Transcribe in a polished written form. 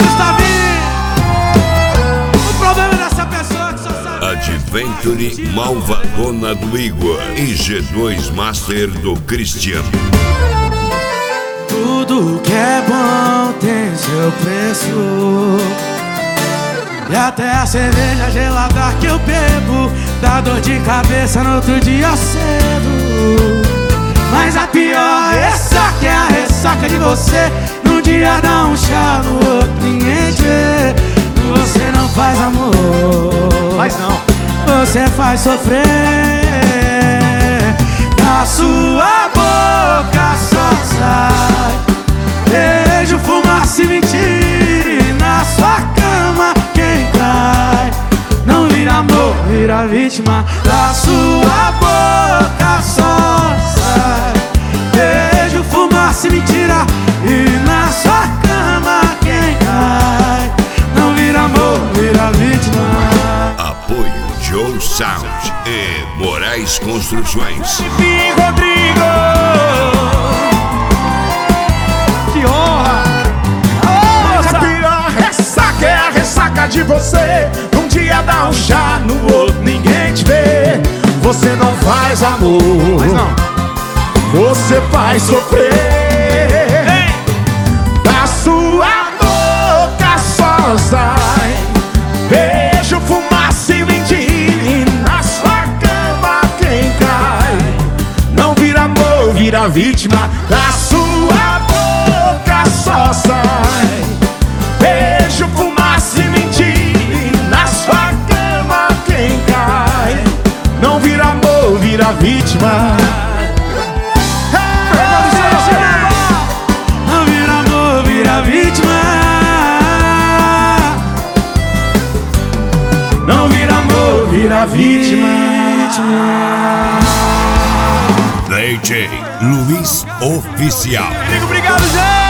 Gustavinho. O problema dessa pessoa que só sabe. Adventure Malvadona do Igor e G2 Master do Cristiano. Tudo que é bom tem seu preço. E até a cerveja gelada que eu bebo dá dor de cabeça no outro dia cedo. Mas a pior ressaca é a ressaca de você. Num dia dá um chá, no outro ninguém te vê. Você não faz amor, Mas não. você faz sofrer. Da sua boca só sai beijo, fumaça e mentira. E na sua cama quem cai não vira amor, vira vítima. Da sua boca só sai beijo, fumaça e mentira. E na sua cama quem cai não vira amor, vira vítima. Apoio Joe Sound e Moraes Construções. E Rodrigo, que honra! Mas a pior ressaca é a ressaca de você. Num dia dá um chá, no outro ninguém te vê. Você não faz amor, mas não. Você faz sofrer. Da sua boca só sai beijo, fumaça e mentira. E na sua cama quem cai não vira amor, vira vítima. Da sua boca só sai beijo, fumaça e mentira. E na sua cama quem cai não vira amor, vira vítima. Não vira amor, vira vítima. Não vira amor, vira vítima. DJ Luiz Oficial. Obrigado, gente.